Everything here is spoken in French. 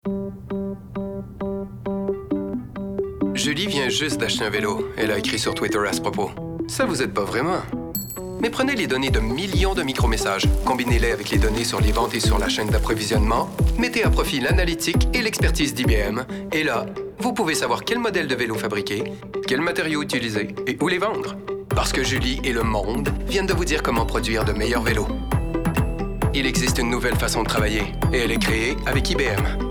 Julie vient juste d'acheter un vélo. Elle a écrit sur Twitter à ce propos. Ça vous aide pas vraiment. Mais prenez les données de millions de micro-messages, combinez-les avec les données sur les ventes et sur la chaîne d'approvisionnement, mettez à profit l'analytique et l'expertise d'IBM, et là, vous pouvez savoir quel modèle de vélo fabriquer, quels matériaux utiliser et où les vendre. Parce que Julie et le monde viennent de vous dire comment produire de meilleurs vélos. Il existe une nouvelle façon de travailler, et elle est créée avec IBM.